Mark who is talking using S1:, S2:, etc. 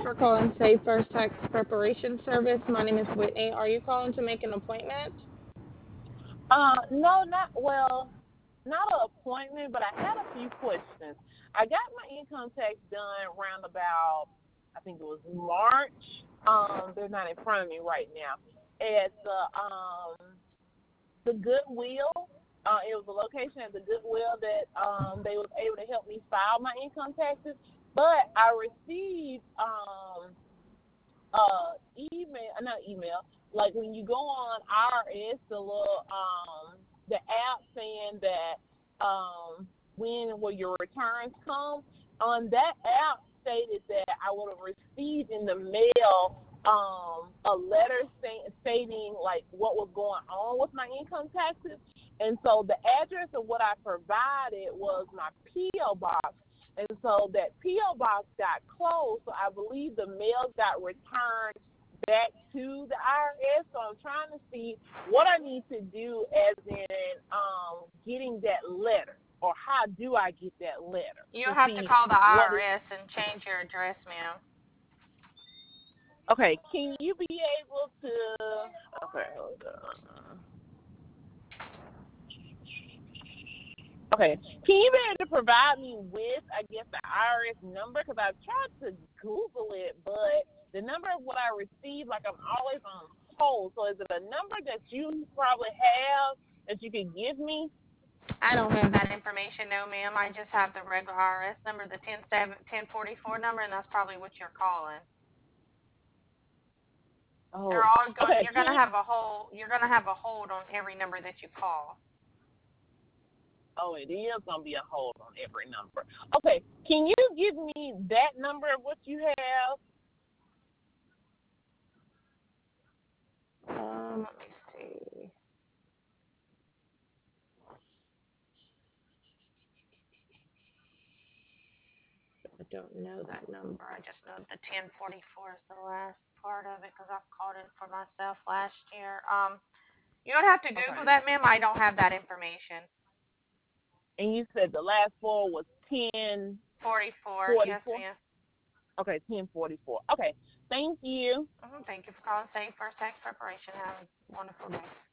S1: for calling Save First Tax Preparation Service. My name is Whitney. Are you calling to make an appointment?
S2: No, not an appointment, but I had a few questions. I got my income tax done around about, I think it was March. They're not in front of me right now. At the Goodwill. It was a location at the Goodwill that they was able to help me file my income taxes. But I received email, not email, like when you go on IRS, the little the app saying that when will your returns come. On that app stated that I would have received in the mail a letter stating like what was going on with my income taxes. And so the address of what I provided was my PO box. And so that PO box got closed, so I believe the mail got returned back to the IRS. So I'm trying to see what I need to do as in getting that letter, or how do I get that letter
S1: You'll
S2: to
S1: have to
S2: see
S1: call the
S2: what is.
S1: IRS and change your address, ma'am.
S2: Okay, can you be able to? Okay, hold on. Okay, can you be able to provide me with, I guess, the IRS number? Because I've tried to Google it, but the number of what I received, like I'm always on hold. So is it a number that you probably have that you can give me?
S1: I don't have that information, no, ma'am. I just have the regular IRS number, the 1044 number, and that's probably what you're calling. They're
S2: Oh,
S1: all going.
S2: okay.
S1: You're gonna have a hold. You're gonna have a hold on every number that you call.
S2: Oh, it is gonna be a hold on every number. Okay, can you give me that number of what you have?
S1: Let me see. I don't know that number. I just know the 1044 is the last part of it because I've called it for myself last year. You don't have to Google
S2: Okay.
S1: that, ma'am. I don't have that information.
S2: And you said the last four was
S1: 44. Yes,
S2: 1044.
S1: ma'am.
S2: Okay, 1044. Okay, thank you.
S1: Thank you for calling Safe First Tax Preparation. Have a wonderful day.